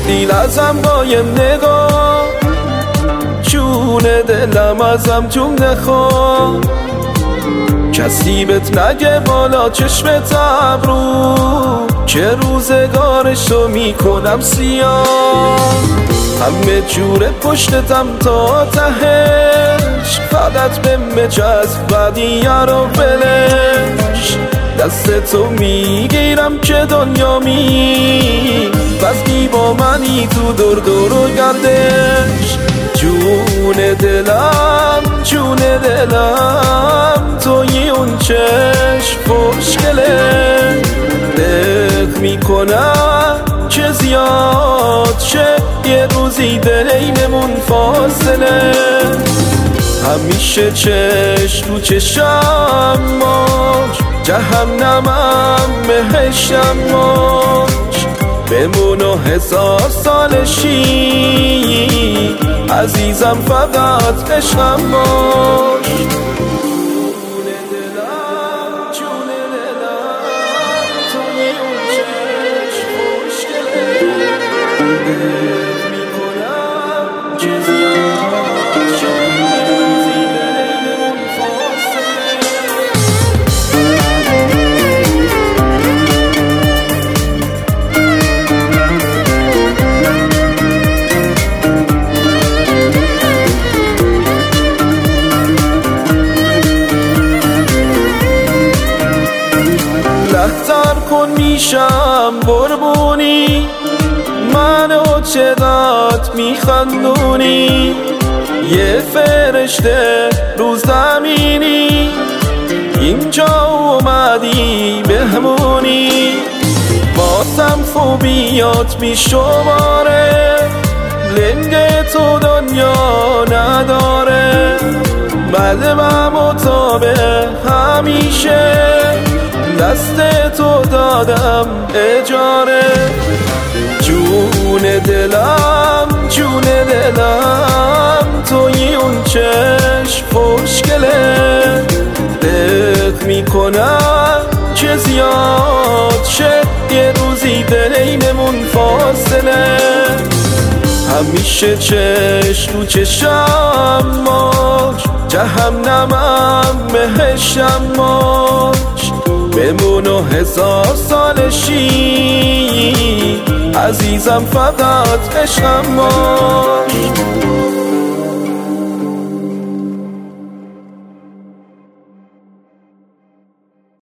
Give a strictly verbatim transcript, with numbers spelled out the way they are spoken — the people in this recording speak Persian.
بردی ازم با یه نگاه، جون دلم ازم جون نخوا. کسی بهت نگه بالا چشمت ابرو که روزگارشو میکنم سیاه. همه جوره پشتتم تا تهش، فقط به مجز بدیه رو بلش. دست تو میگیرم که دنیا می بستی با منی تو دور دور و گردش. جون دلم جون دلم توی اون چشم خوشگله، دق میکنم که زیاد شه یه روزی بینمون فاصله. همیشه چشم تو چشم باش، جهنمم بهشتم باش. بمون و هزار سالشی عزیزم فقط عشقم باش. جون دلم جون دلم توی اون چشم خوشگله، میکنم که زیاد شد یه روزی بینمون فاصله. لحظر کن میشم بربونی، منو چقدر میخندونی. یه فرشته رو زمینی اینجا اومدی بهمونی. باسم خوبیات میشماره، لنگ تو دنیا نداره. قلبم و تابه همیشه دست تو دادم اجاره. جون دلم جون دلم توی اون چشم خوشگله، دق میکنم که زیاد شه یه روزی بینمون فاصله. همیشه چشم تو چشم باش، جهنمم بهشتم باش. بمون و هزار سالشی عزیزم فقط عشقم باش.